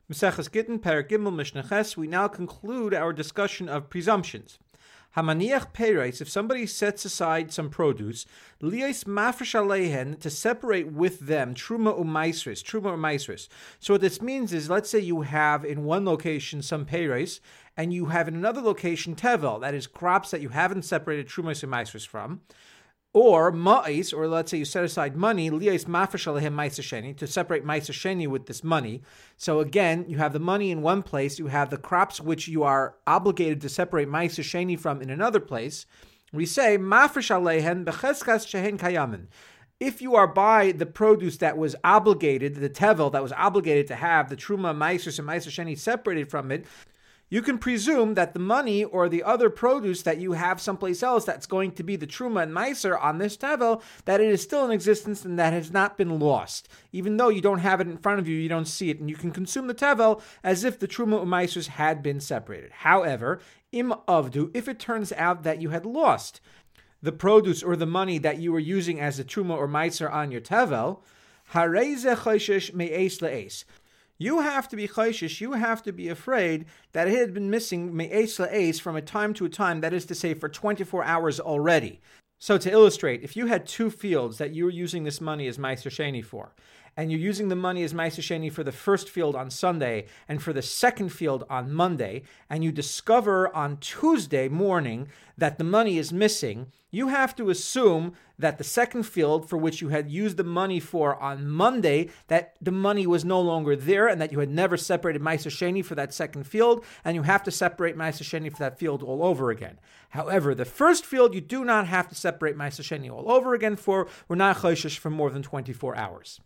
Maseches Gittin, Perek Gimel, Mishnah Ches. We now conclude our discussion of presumptions. Hamaniach peiros, if somebody sets aside some produce, lios mafresh aleihen, to separate with them truma or maisris. So what this means is, let's say you have in one location some peiros, and you have in another location tevel, that is crops that you haven't separated truma or maisris from. Or ma'is, or let's say you set aside money, lios mafresh alehem ma'aser sheni, to separate ma'aser sheni with this money. So again, you have the money in one place, you have the crops which you are obligated to separate ma'aser sheni from in another place. We say mafresh alehen becheskas shehen kayamin. If you are by the produce that was obligated, the tevel that was obligated to have the truma, ma'aser, and ma'aser sheni separated from it, you can presume that the money or the other produce that you have someplace else that's going to be the truma and meiser on this tevel, that it is still in existence and that has not been lost. Even though you don't have it in front of you, you don't see it, and you can consume the tevel as if the truma and meisers had been separated. However, im avdu, if it turns out that you had lost the produce or the money that you were using as a truma or meiser on your tevel, harei ze choshesh me'es le'es. You have to be chayshish, you have to be afraid that it had been missing me'es la'es from a time to a time, that is to say for 24 hours already. So to illustrate, if you had two fields that you were using this money as ma'aser sheni for, and you're using the money as ma'aser sheni for the first field on Sunday and for the second field on Monday, and you discover on Tuesday morning that the money is missing, you have to assume that the second field for which you had used the money for on Monday, that the money was no longer there and that you had never separated ma'aser sheni for that second field, and you have to separate ma'aser sheni for that field all over again. However, the first field you do not have to separate ma'aser sheni all over again for. We're not chayshish for more than 24 hours.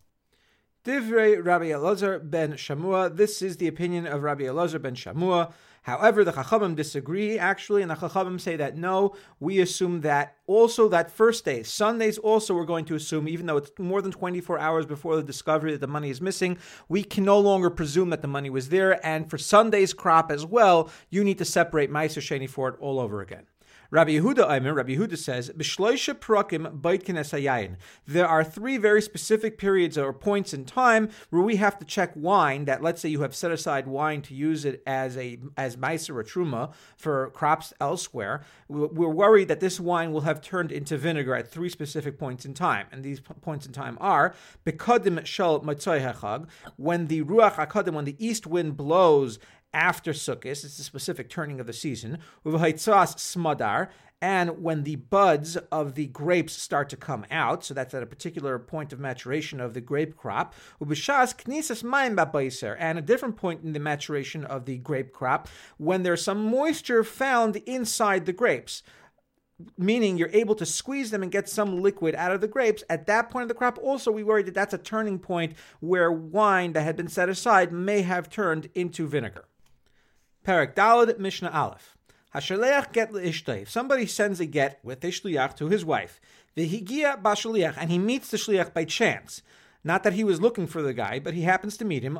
Divrei Rabbi Elazar ben Shamua. This is the opinion of Rabbi Elazar ben Shamua. However, the Chachamim disagree, actually, and the Chachamim say that no, we assume that also that first day, Sundays also we're going to assume, even though it's more than 24 hours before the discovery that the money is missing, we can no longer presume that the money was there, and for Sunday's crop as well, you need to separate Ma'aser Sheni for it all over again. Rabbi Yehuda says, B'shloisha prakim bait kines hayayin. There are three very specific periods or points in time where we have to check wine, that let's say you have set aside wine to use it as meiser or truma for crops elsewhere. We're worried that this wine will have turned into vinegar at three specific points in time. And these points in time are, Bekadim shel Motzei HaChag, when the Ruach HaKadim, when the east wind blows after Sukkot, it's a specific turning of the season, Uv'haitzas smadar, and when the buds of the grapes start to come out, so that's at a particular point of maturation of the grape crop, Ubishas knisas mayim ba'baiser, and a different point in the maturation of the grape crop, when there's some moisture found inside the grapes, meaning you're able to squeeze them and get some liquid out of the grapes. At that point of the crop, also we worry that that's a turning point where wine that had been set aside may have turned into vinegar. Perek Daled, Mishnah Aleph. Hashaleach get le'ishtay. If somebody sends a get with a shliach to his wife, v'higia b'shliach, and he meets the shliach by chance, not that he was looking for the guy, but he happens to meet him,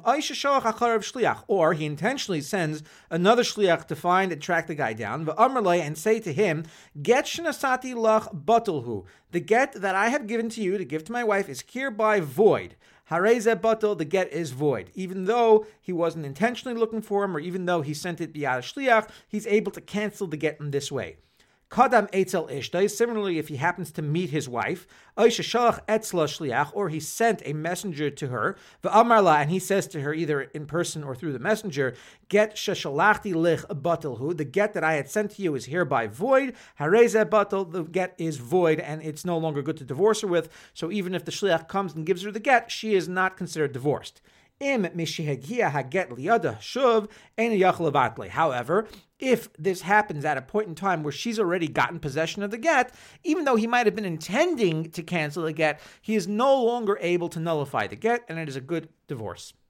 or he intentionally sends another shliach to find and track the guy down, and say to him, Get shenasati lach batalhu. The get that I have given to you to give to my wife is hereby void. Hareze batal, the get is void. Even though he wasn't intentionally looking for him, or even though he sent it via shliach, he's able to cancel the get in this way. Kadam etzel ishtay. Similarly, if he happens to meet his wife, Oishashalach etzla shliach, or he sent a messenger to her, v'amarla, and he says to her either in person or through the messenger, Get sheshalachti lich batalhu. The get that I had sent to you is hereby void. Hareze batal, the get is void, and it's no longer good to divorce her with. So even if the shliach comes and gives her the get, she is not considered divorced. However, if this happens at a point in time where she's already gotten possession of the get, even though he might have been intending to cancel the get, he is no longer able to nullify the get, and it is a good divorce.